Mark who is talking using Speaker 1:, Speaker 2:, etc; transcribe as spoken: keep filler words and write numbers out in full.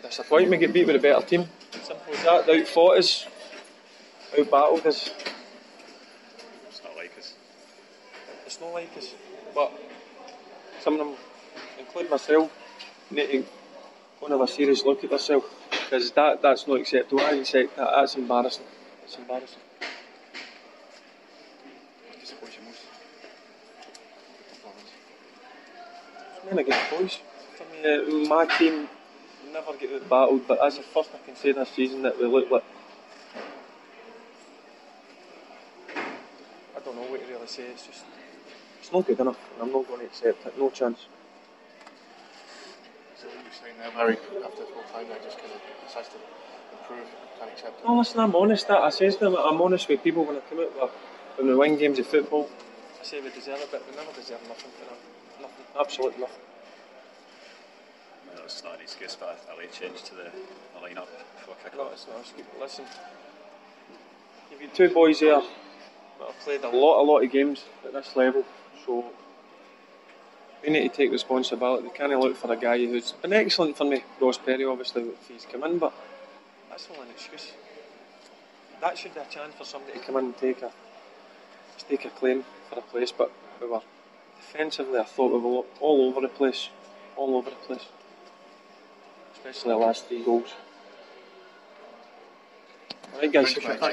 Speaker 1: disappointing. We get beat with a better team. Simple as that. They outfought us, outbattled us.
Speaker 2: It's not like us.
Speaker 1: It's not like us, but some of them, including myself, need to go and have a serious look at themselves, because that, that's not acceptable. I accept that. That's embarrassing. It's embarrassing.
Speaker 2: What disappoints you most? Performance.
Speaker 1: It's men against boys. For me, uh, my team never get out battled, but that's the first I can say this season that we look like. I don't know what to really say. It's just, it's not good enough, and I'm not going to accept it. No chance.
Speaker 3: So what you're saying there, Murray, after the full time, I just kind of decides to improve, can't accept it.
Speaker 1: No, listen, I'm honest. I say to them, I'm honest with people when I come out with, when we win games of football. I say we deserve it, but we never deserve nothing for that. Nothing, absolutely nothing.
Speaker 2: No, it's not an excuse, but a late change to the, the line-up before kick-off.
Speaker 1: No, it's not. It's good. Listen, you've got two boys here that have played a lot, a lot of games at this level, so we need to take responsibility. We can't look for a guy who's been excellent for me, Ross Perry, obviously, if he's come in, but that's not an excuse. That should be a chance for somebody to come in and take a stake a claim for a place, but we were defensively, I thought we were all over the place, all over the place, especially the last three goals. Alright guys.